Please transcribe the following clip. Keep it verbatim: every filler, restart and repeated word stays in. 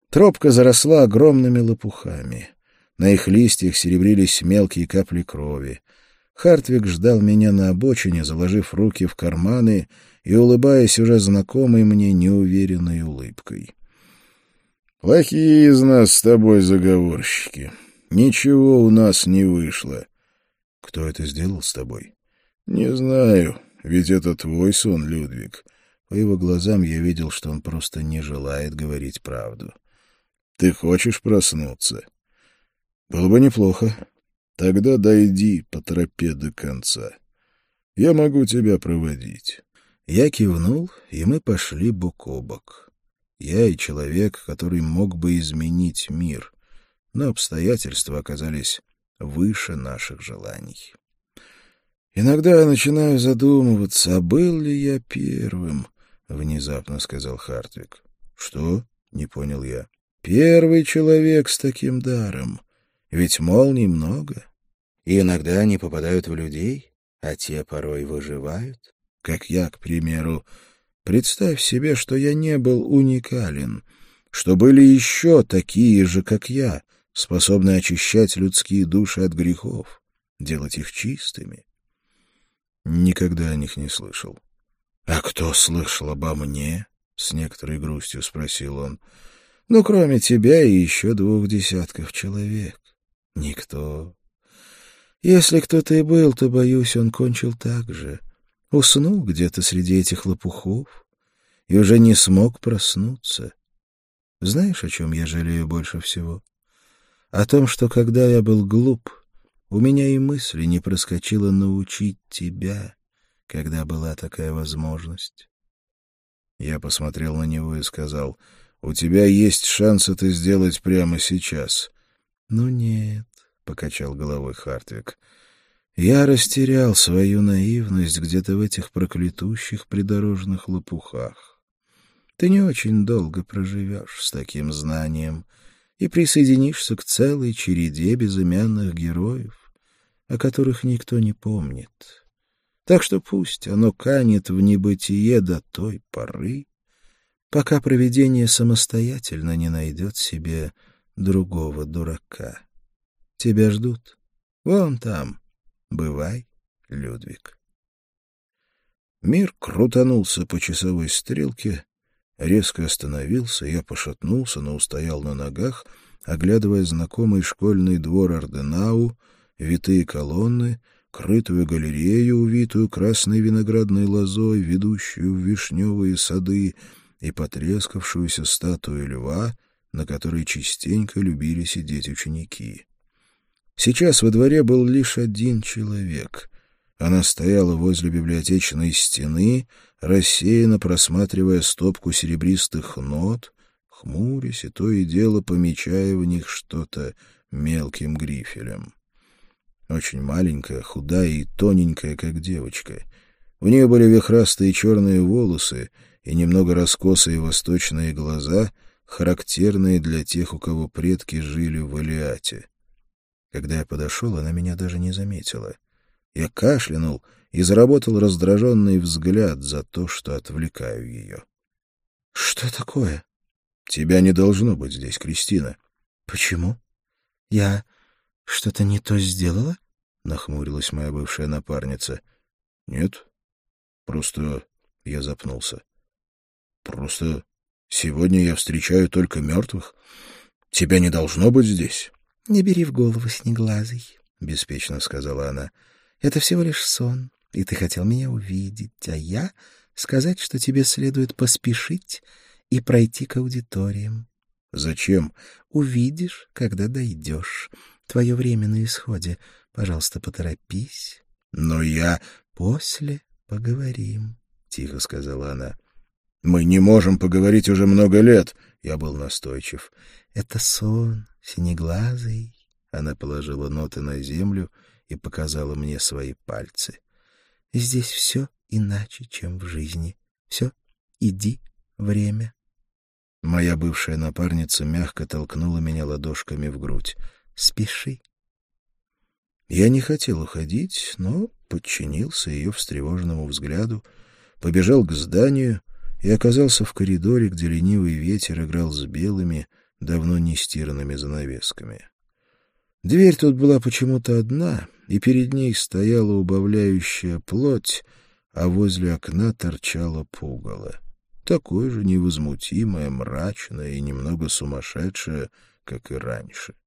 Тропка заросла огромными лопухами. На их листьях серебрились мелкие капли крови. Хартвиг ждал меня на обочине, заложив руки в карманы и улыбаясь уже знакомой мне неуверенной улыбкой. «Плохие из нас с тобой заговорщики. Ничего у нас не вышло». «Кто это сделал с тобой?» «Не знаю, ведь это твой сон, Людвиг». По его глазам я видел, что он просто не желает говорить правду. «Ты хочешь проснуться?» «Было бы неплохо». «Тогда дойди по тропе до конца. Я могу тебя проводить». Я кивнул, и мы пошли бок о бок. Я и человек, который мог бы изменить мир, но обстоятельства оказались выше наших желаний. «Иногда я начинаю задумываться, а был ли я первым?» — внезапно сказал Хартвиг. «Что?» — не понял я. «Первый человек с таким даром. Ведь молний много, и иногда они попадают в людей, а те порой выживают. Как я, к примеру. Представь себе, что я не был уникален, что были еще такие же, как я, способные очищать людские души от грехов, делать их чистыми». Никогда о них не слышал. «А кто слышал обо мне?» — с некоторой грустью спросил он. «Ну, кроме тебя и еще двух десятков человек. Никто. Если кто-то и был, то, боюсь, он кончил так же. Уснул где-то среди этих лопухов и уже не смог проснуться. Знаешь, о чем я жалею больше всего? О том, что, когда я был глуп, у меня и мысли не проскочило научить тебя, когда была такая возможность». Я посмотрел на него и сказал: «У тебя есть шанс это сделать прямо сейчас». «Ну нет», — покачал головой Хартвиг, — «я растерял свою наивность где-то в этих проклятущих придорожных лопухах. Ты не очень долго проживешь с таким знанием и присоединишься к целой череде безымянных героев, о которых никто не помнит. Так что пусть оно канет в небытие до той поры, пока провидение самостоятельно не найдет себе другого дурака. Тебя ждут. Вон там. Бывай, Людвиг». Мир крутанулся по часовой стрелке, резко остановился, я пошатнулся, но устоял на ногах, оглядывая знакомый школьный двор Орденау, витые колонны, крытую галерею, увитую красной виноградной лозой, ведущую в вишневые сады, и потрескавшуюся статую льва, на которой частенько любили сидеть ученики. Сейчас во дворе был лишь один человек. Она стояла возле библиотечной стены, рассеянно просматривая стопку серебристых нот, хмурясь и то и дело помечая в них что-то мелким грифелем. Очень маленькая, худая и тоненькая, как девочка. У нее были вихрастые черные волосы и немного раскосые восточные глаза, характерные для тех, у кого предки жили в Алиате. Когда я подошел, она меня даже не заметила. Я кашлянул и заработал раздраженный взгляд за то, что отвлекаю ее. — Что такое? — Тебя не должно быть здесь, Кристина. — Почему? Я что-то не то сделала? — нахмурилась моя бывшая напарница. — Нет, просто я запнулся. — Просто сегодня я встречаю только мертвых. Тебя не должно быть здесь. — Не бери в голову, Снеглазый, — беспечно сказала она. — Это всего лишь сон, и ты хотел меня увидеть, а я сказать, что тебе следует поспешить и пройти к аудиториям. — Зачем? — Увидишь, когда дойдешь. Твое время на исходе. Пожалуйста, поторопись. — Но я... — После поговорим, — тихо сказала она. — Мы не можем поговорить уже много лет. Я был настойчив. — Это сон, Синеглазый. Она положила ноты на землю и показала мне свои пальцы. — Здесь все иначе, чем в жизни. Все, иди, время. Моя бывшая напарница мягко толкнула меня ладошками в грудь. — Спеши. Я не хотел уходить, но подчинился ее встревоженному взгляду, побежал к зданию и оказался в коридоре, где ленивый ветер играл с белыми, давно не стиранными занавесками. Дверь тут была почему-то одна, и перед ней стояла убавляющая плоть, а возле окна торчало пугало. Такое же невозмутимое, мрачное и немного сумасшедшее, как и раньше.